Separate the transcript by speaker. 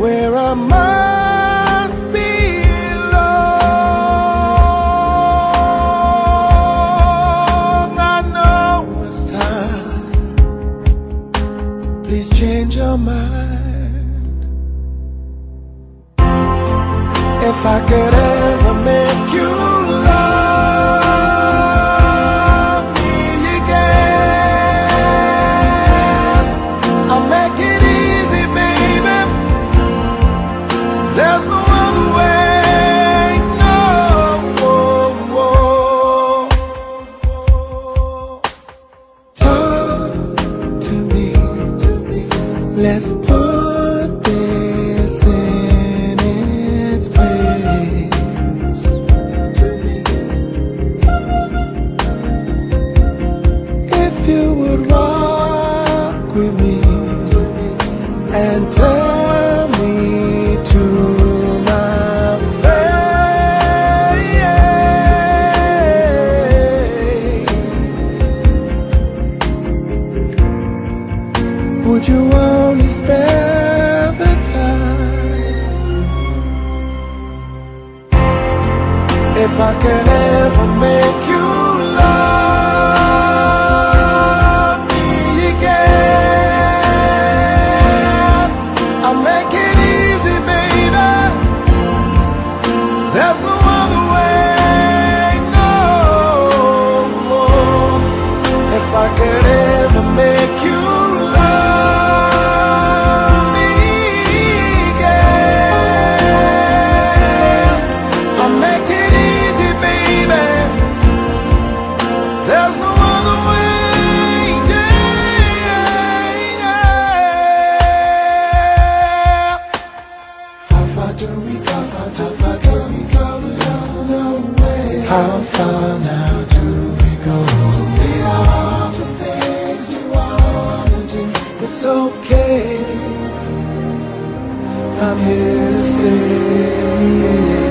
Speaker 1: where I must belong. I know it's time. Please change your mind. If I could ever make you love me again, I'll make it easy, baby. There's no other way, no. Talk to me, let's put this in its place. If you would walk with me and tell me to my face, would you only spare the time? If I could ever make you love me again, I'll make it easy, baby. There's no other way, no. If I could ever make you love me again, I'll make it easy, baby. There's no other way, yeah. How far do we go? How far do we go? No way. How far now do we go? We are the things we want to do. It's okay. I'm here to stay.